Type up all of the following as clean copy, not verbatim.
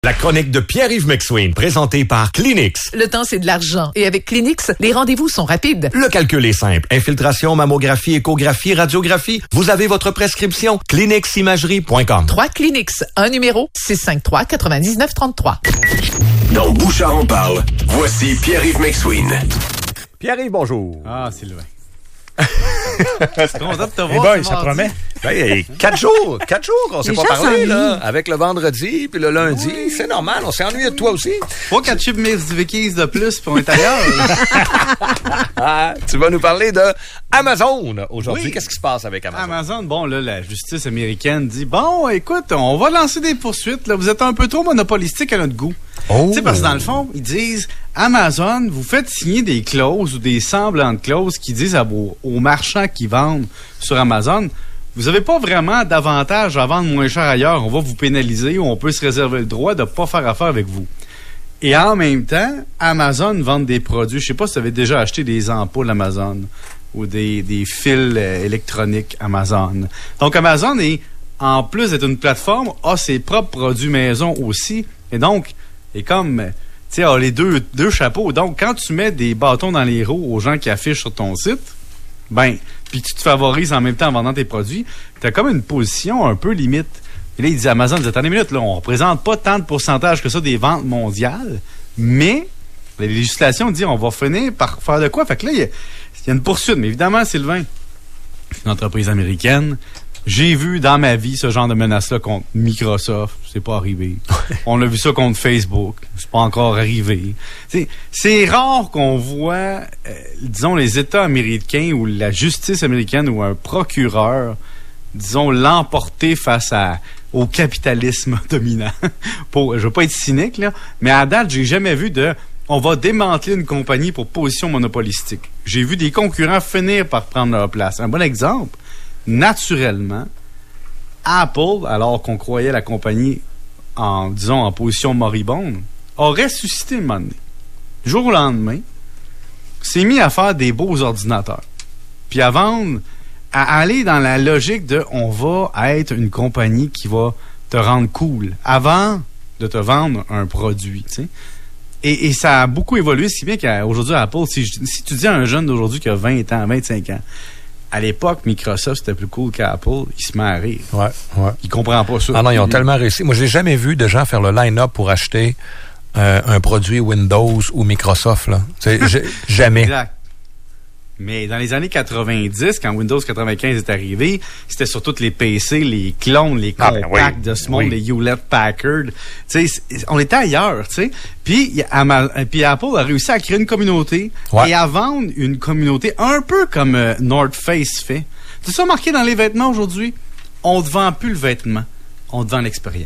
La chronique de Pierre-Yves McSween, présentée par Kleenex. Le temps, c'est de l'argent. Et avec Kleenex, les rendez-vous sont rapides. Le calcul est simple. Infiltration, mammographie, échographie, radiographie. Vous avez votre prescription. KleenexImagerie.com. 3 Kleenex. Un numéro, 653-9933. Dans Bouchard en parle, voici Pierre-Yves McSween. Pierre-Yves, bonjour. Ah, Sylvain. C'est content de te voir. Boy, ça promet. Ben, 4 jours qu'on s'est pas parlé, là. Avec le vendredi, puis le lundi. Oui. C'est normal, on s'est ennuyé de toi aussi. Pas 4 chips Miss Vickies de plus pour l'intérieur. Tu vas nous parler de Amazon aujourd'hui. Oui. Qu'est-ce qui se passe avec Amazon? Amazon, bon, là, la justice américaine dit, bon, écoute, on va lancer des poursuites. Là. Vous êtes un peu trop monopolistique à notre goût. Oh. Tu sais, parce que dans le fond, ils disent, Amazon, vous faites signer des clauses ou des semblantes clauses qui disent aux marchands qui vendent sur Amazon, vous n'avez pas vraiment d'avantage à vendre moins cher ailleurs. On va vous pénaliser ou on peut se réserver le droit de ne pas faire affaire avec vous. Et en même temps, Amazon vend des produits. Je ne sais pas si vous avez déjà acheté des ampoules Amazon ou des fils électroniques Amazon. Donc, Amazon, en plus d'être une plateforme, a ses propres produits maison aussi. Et donc, et comme, tu sais, a les deux chapeaux. Donc, quand tu mets des bâtons dans les roues aux gens qui affichent sur ton site, ben, puis tu te favorises en même temps en vendant tes produits, tu as comme une position un peu limite. Et là, il dit Amazon, attendez une minute, là, on ne représente pas tant de pourcentage que ça des ventes mondiales, mais la législation dit on va finir par faire de quoi? Fait que là, il y a une poursuite. Mais évidemment, Sylvain, une entreprise américaine, j'ai vu dans ma vie ce genre de menace-là contre Microsoft. C'est pas arrivé. On a vu ça contre Facebook. C'est pas encore arrivé. C'est rare qu'on voit, disons, les États américains ou la justice américaine ou un procureur, disons, l'emporter face au capitalisme dominant. Je veux pas être cynique, là, mais à date, j'ai jamais vu on va démanteler une compagnie pour position monopolistique. J'ai vu des concurrents finir par prendre leur place. Un bon exemple, naturellement, Apple, alors qu'on croyait la compagnie en position moribonde, a ressuscité un moment donné. Du jour au lendemain, s'est mis à faire des beaux ordinateurs. Puis à vendre, à aller dans la logique de on va être une compagnie qui va te rendre cool avant de te vendre un produit, tu sais. Et ça a beaucoup évolué, si bien qu'aujourd'hui, Apple, si tu dis à un jeune d'aujourd'hui qui a 20 ans, 25 ans, à l'époque, Microsoft, c'était plus cool qu'Apple, il se met à rire. Ouais. Il comprend pas ça. Ah non, ils ont tellement réussi. Moi, j'ai jamais vu de gens faire le line-up pour acheter un produit Windows ou Microsoft, là. Jamais. Exact. Mais dans les années 90, quand Windows 95 est arrivé, c'était sur tous les PC, les clones, les compacts de ce monde, les Hewlett-Packard. Tu sais, on était ailleurs, tu sais. Puis Apple a réussi à créer une communauté et à vendre une communauté un peu comme North Face fait. Tu sais, remarqué dans les vêtements aujourd'hui, on ne te vend plus le vêtement, on te vend l'expérience.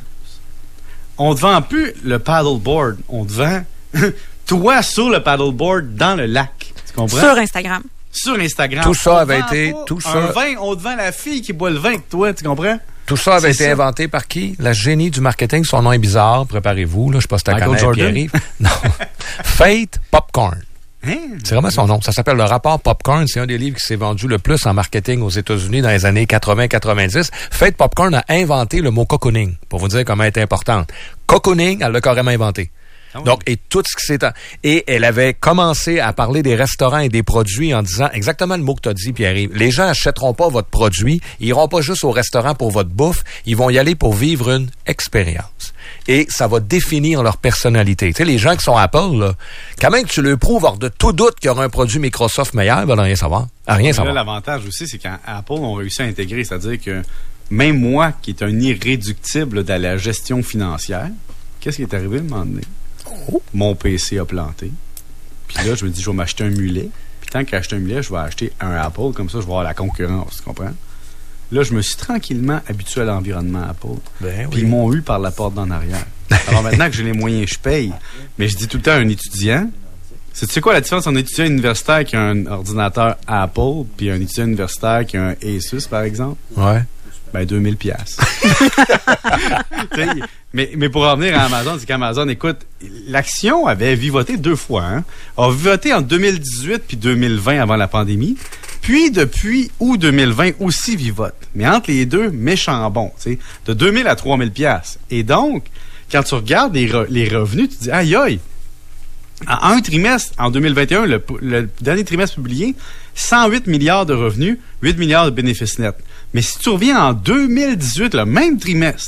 On ne te vend plus le paddleboard, on te vend toi sur le paddleboard dans le lac. Tu comprends? Sur Instagram. Sur Instagram. Tout ça avait été... Un vin, on te vend la fille qui boit le vin que toi, tu comprends? Tout ça avait été inventé par qui? La génie du marketing. Son nom est bizarre. Préparez-vous. Là, je sais pas si t'as connais Pierre-Yves. Non. Fate Popcorn. Hein? C'est vraiment son nom. Ça s'appelle le rapport Popcorn. C'est un des livres qui s'est vendu le plus en marketing aux États-Unis dans les années 80-90. Fate Popcorn a inventé le mot cocooning, pour vous dire comment elle est importante. Cocooning, elle l'a carrément inventé. Donc, et tout ce qui s'est... Et elle avait commencé à parler des restaurants et des produits en disant exactement le mot que tu as dit, Pierre-Yves. Les gens achèteront pas votre produit, ils iront pas juste au restaurant pour votre bouffe, ils vont y aller pour vivre une expérience. Et ça va définir leur personnalité. Tu sais, les gens qui sont Apple, là, quand même que tu leur prouves hors de tout doute qu'il y aura un produit Microsoft meilleur, ben, rien savoir. Rien savoir. Là, l'avantage aussi, c'est qu'Apple ont réussi à intégrer, c'est-à-dire que même moi, qui est un irréductible de la gestion financière, qu'est-ce qui est arrivé à un moment donné? Mon PC a planté. Puis là, je me dis, je vais m'acheter un mulet. Puis tant qu'à acheter un mulet, je vais acheter un Apple. Comme ça, je vais avoir la concurrence. Tu comprends? Là, je me suis tranquillement habitué à l'environnement Apple. Puis ils m'ont eu par la porte d'en arrière. Alors maintenant que j'ai les moyens, je paye. Mais je dis tout le temps à un étudiant, tu sais quoi la différence entre un étudiant universitaire qui a un ordinateur Apple puis un étudiant universitaire qui a un Asus, par exemple? Ouais. Ben, 2000 $. Mais pour revenir à Amazon, c'est qu'Amazon, écoute, l'action avait vivoté 2 fois. Hein? A vivoté en 2018 puis 2020 avant la pandémie. Puis depuis août 2020 aussi vivote. Mais entre les deux, méchant bon. De 2000 à 3000 $. Et donc, quand tu regardes les revenus, tu te dis, aïe, aïe, en un trimestre, en 2021, le dernier trimestre publié, 108 milliards de revenus, 8 milliards de bénéfices nets. Mais si tu reviens en 2018, le même trimestre,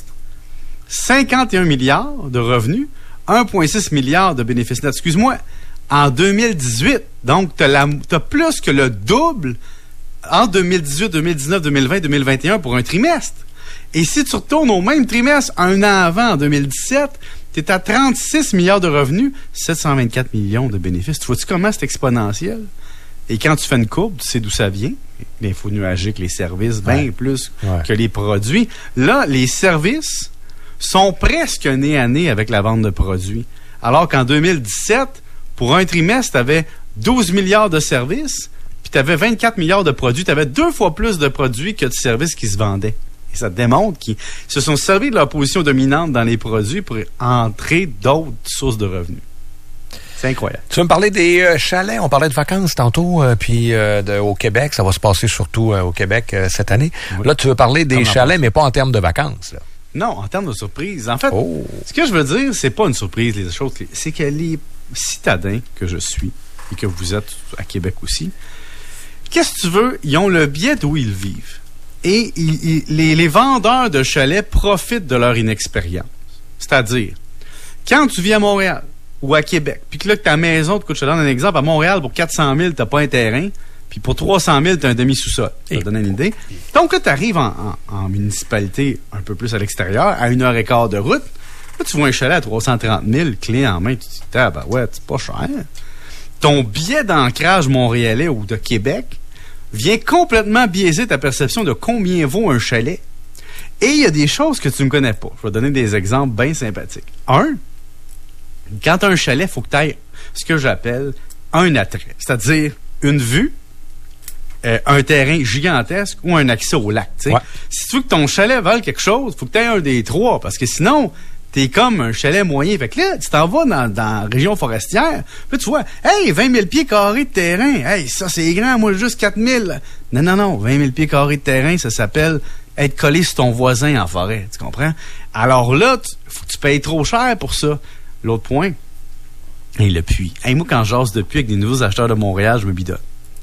51 milliards de revenus, 1,6 milliard de bénéfices nets. Excuse-moi, en 2018. Donc, t'as plus que le double en 2018, 2019, 2020, 2021 pour un trimestre. Et si tu retournes au même trimestre, un an avant, en 2017, t'es à 36 milliards de revenus, 724 millions de bénéfices. Tu vois-tu comment c'est exponentiel? Et quand tu fais une courbe, tu sais d'où ça vient. L'info nuagique, les services, bien plus que les produits. Là, les services sont presque nez à nez avec la vente de produits. Alors qu'en 2017, pour un trimestre, tu avais 12 milliards de services, puis tu avais 24 milliards de produits. Tu avais 2 fois plus de produits que de services qui se vendaient. Et ça démontre qu'ils se sont servis de leur position dominante dans les produits pour entrer d'autres sources de revenus. C'est incroyable. Tu veux me parler des chalets? On parlait de vacances tantôt, puis au Québec. Ça va se passer surtout au Québec cette année. Oui. Là, tu veux parler des chalets, mais pas en termes de vacances, là. Non, en termes de surprise. En fait, ce que je veux dire, c'est pas une surprise, les choses. C'est que les citadins que je suis, et que vous êtes à Québec aussi, qu'est-ce que tu veux? Ils ont le biais d'où ils vivent. Et les vendeurs de chalets profitent de leur inexpérience. C'est-à-dire, quand tu vis à Montréal ou à Québec, puis que là, que ta maison te coûte, je te donne un exemple, à Montréal, pour 400 000, t'as pas un terrain, puis pour 300 000, t'as un demi-sous-sol. Ça te donne une idée. Donc là, t'arrives en municipalité un peu plus à l'extérieur, à 1h15 de route. Là, tu vois un chalet à 330 000, clé en main, tu te dis, ah, ben ouais, c'est pas cher. Ton billet d'ancrage montréalais ou de Québec vient complètement biaiser ta perception de combien vaut un chalet. Et il y a des choses que tu ne connais pas. Je vais donner des exemples bien sympathiques. Quand tu as un chalet, il faut que tu aies ce que j'appelle un attrait, c'est-à-dire une vue, un terrain gigantesque ou un accès au lac. Ouais. Si tu veux que ton chalet vale quelque chose, il faut que tu aies un des trois, parce que sinon, t'es comme un chalet moyen. Fait que là, tu t'en vas dans la région forestière, puis tu vois, hey, 20 000 pieds carrés de terrain, hey, ça c'est grand, moi juste 4 000. Non, 20 000 pieds carrés de terrain, ça s'appelle être collé sur ton voisin en forêt, tu comprends? Alors là, faut que tu payes trop cher pour ça. L'autre point, le puits. Hey, moi, quand je jase de puits avec des nouveaux acheteurs de Montréal, je me bidonne.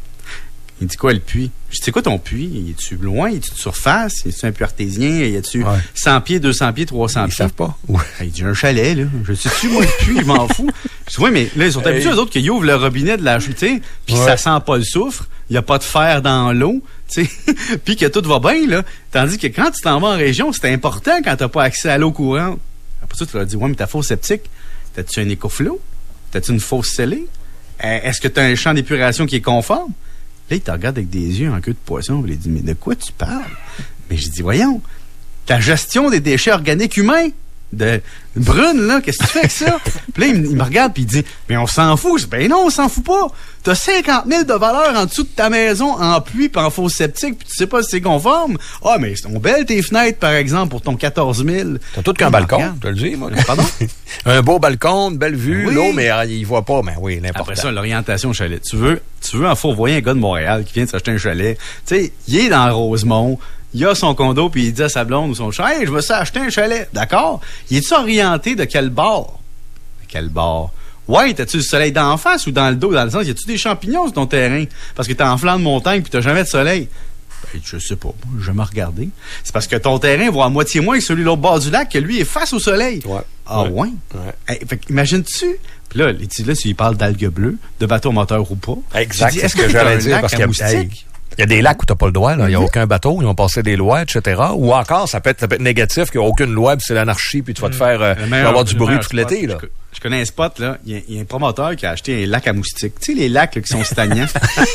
Il dit quoi, le puits? Je dis, c'est quoi ton puits? Es-tu loin? Es-tu de surface? Es-tu un puits artésien? Y a-tu 100 pieds, 200 pieds, 300 pieds? Ils savent pas. Il dit, un chalet, là. Je sais-tu, moi, le puits, je m'en fous. Je dis, oui, mais là, ils sont habitués, eux autres, qu'ils ouvrent le robinet de la chute, puis ça sent pas le soufre. Il n'y a pas de fer dans l'eau, tu sais, puis que tout va bien, là. Tandis que quand tu t'en vas en région, c'est important quand t'as pas accès à l'eau courante. Après ça, tu leur dis, ouais, mais ta fosse septique, t'as-tu un écoflow? T'as-tu une fosse scellée? Est-ce que t'as un champ d'épuration qui est conforme? Là, il te regarde avec des yeux en queue de poisson. Il dit, mais de quoi tu parles? Mais je dis, voyons, ta gestion des déchets organiques humains, de brune, là, qu'est-ce que tu fais avec ça? Puis là, il me regarde puis il dit, mais on s'en fout. Je dis, ben non, on s'en fout pas. T'as 50 000 de valeur en dessous de ta maison en pluie puis en fosse septique puis tu sais pas si c'est conforme. Ah, mais sont belles tes fenêtres, par exemple, pour ton 14 000. T'as tout qu'un balcon, je te le dis, moi. Pardon? Un beau balcon, une belle vue, l'eau, mais il voit pas, mais oui, l'important. Après ça, l'orientation au chalet. Tu veux en fourvoyer un gars de Montréal qui vient de s'acheter un chalet. Tu sais, il est dans Rosemont. Il a son condo, puis il dit à sa blonde ou son chat, « Hey, je veux ça acheter un chalet. » D'accord? Il est-tu orienté de quel bord? De quel bord? Ouais, t'as-tu le soleil d'en face ou dans le dos? Dans le sens, y a-tu des champignons sur ton terrain? Parce que t'es en flanc de montagne puis t'as jamais de soleil. Ben, je sais pas. Je vais me regarder. C'est parce que ton terrain va à moitié moins que celui de l'autre bord du lac, que lui est face au soleil. Ouais. Ah, ouais? Hey, fait imagines-tu? Puis là, il parle d'algues bleues, de bateaux moteurs ou pas. Exact. C'est ce que j'allais dire parce qu'il y a des lacs où t'as pas le droit, là. Il y a aucun bateau, ils ont passé des lois, etc. Ou encore, ça peut être négatif, qu'il n'y a aucune loi, puis c'est l'anarchie, puis tu vas te faire, tu vas avoir du bruit tout l'été, là. Je connais un spot, là. Il y a un promoteur qui a acheté un lac à moustiques. Tu sais, les lacs, là, qui sont stagnants.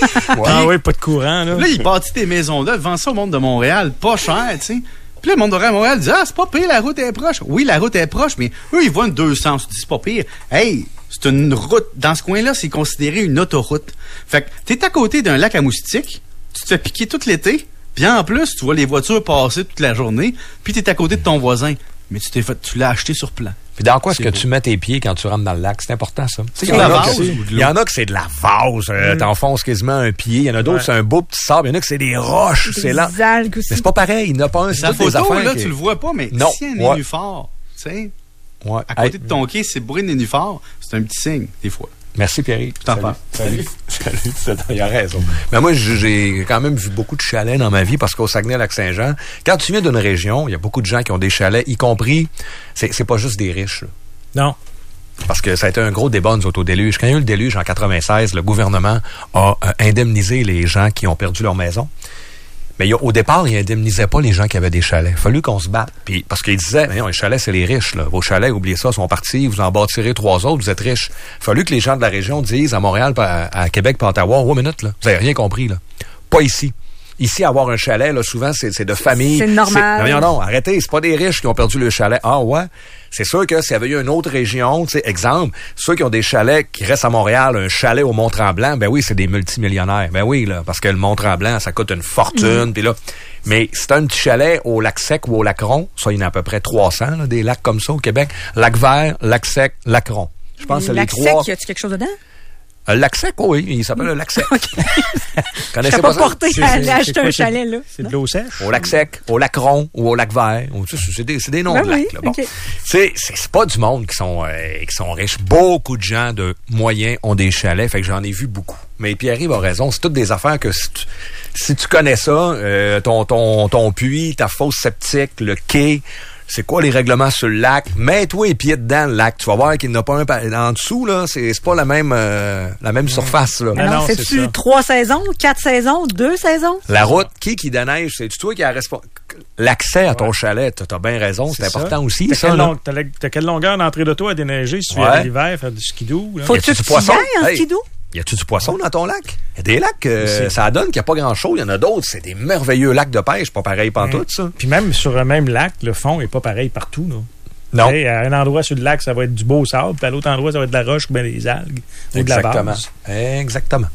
Ah oui, pas de courant, là. Là, il bâtit des maisons là, vend ça au monde de Montréal, pas cher, tu sais. Puis là, le monde de Montréal dit, ah, c'est pas pire, la route est proche. Oui, la route est proche, mais eux, ils voient une 200. C'est pas pire. Hey, c'est une route. Dans ce coin-là, c'est considéré une autoroute. Fait que t'es à côté d'un lac à moustiques. Tu te fais piquer tout l'été, puis en plus, tu vois les voitures passer toute la journée, puis tu es à côté de ton voisin. Mais tu l'as acheté sur plan. Puis dans quoi est-ce que tu mets tes pieds quand tu rentres dans le lac? C'est important, ça. Il y en a que c'est de la vase. T'enfonces quasiment un pied. Il y en a d'autres, c'est un beau petit sable. Il y en a que c'est des roches. C'est lent. Algues aussi. Mais c'est pas pareil. Il n'y en a pas un. La photo, là, tu le vois pas, mais non. si un nénuphar, tu sais, Ouais. À côté de ton quai, c'est bourré de nénuphars, c'est un petit signe, des fois. Merci, Pierre. Tout en fait. Salut. Il a raison. Mais moi, j'ai quand même vu beaucoup de chalets dans ma vie parce qu'au Saguenay-Lac-Saint-Jean, quand tu viens d'une région, il y a beaucoup de gens qui ont des chalets, y compris, c'est pas juste des riches. Là. Non. Parce que ça a été un gros débat, nous autres, au déluge. Quand il y a eu le déluge en 96, le gouvernement a indemnisé les gens qui ont perdu leur maison. Mais au départ, il indemnisait pas les gens qui avaient des chalets. Il a fallu qu'on se batte. Puis, parce qu'il disait, non, les chalets, c'est les riches. Là. Vos chalets, oubliez ça, sont partis, vous en bâtirez 3 autres, vous êtes riches. Il a fallu que les gens de la région disent à Montréal, à Québec, à Ottawa, 1 minute, là, vous avez rien compris. Là. Pas ici. Ici, avoir un chalet, là, souvent, c'est de famille. C'est normal. Non, arrêtez, c'est pas des riches qui ont perdu le chalet. Ah ouais? C'est sûr que s'il y avait eu une autre région, tu sais, exemple, ceux qui ont des chalets qui restent à Montréal, un chalet au Mont-Tremblant, ben oui, c'est des multimillionnaires. Ben oui, là, parce que le Mont-Tremblant, ça coûte une fortune, puis là. Mais c'est un petit chalet au Lac-Sec ou au Lac-Rond, ça, il y en a à peu près 300, là, des lacs comme ça au Québec. Lac-Vert, Lac-Sec, Lac-Rond. Je pense que c'est les 3. Lac-Sec, y a-tu quelque chose dedans? Lac-Sec, oui, il s'appelle le Lac-Sec. Je serais pas porté à aller acheter un chalet, là. C'est de l'eau sèche? Au Lac-Sec, au Lac-Rond ou au Lac-Vert. C'est des noms de lacs. Là. Bon. Okay. C'est pas du monde qui sont riches. Beaucoup de gens de moyens ont des chalets, fait que j'en ai vu beaucoup. Mais Pierre-Yves a raison, c'est toutes des affaires que si tu connais ça, ton puits, ta fosse septique, le quai, c'est quoi les règlements sur le lac? Mets-toi les pieds dedans le lac. Tu vas voir qu'il n'y en a pas un en dessous, là. C'est pas la même surface, là. Non, c'est-tu 3 saisons, 4 saisons, 2 saisons? La route, qui déneige? C'est-tu toi qui as l'accès à ton chalet? T'as bien raison, c'est important aussi. T'as quelle longueur d'entrée d'auto à déneiger si tu viens l'hiver, faire du skidoo? Faut-tu que tu ailles en skidoo? Y a-tu du poisson dans ton lac? Il y a des lacs, ça donne qu'il n'y a pas grand-chose. Il y en a d'autres, c'est des merveilleux lacs de pêche, pas pareil pantoute, ça. Puis même sur un même lac, le fond est pas pareil partout, là. Non. T'sais, à un endroit sur le lac, ça va être du beau sable, puis à l'autre endroit, ça va être de la roche ou bien des algues ou de la base. Exactement.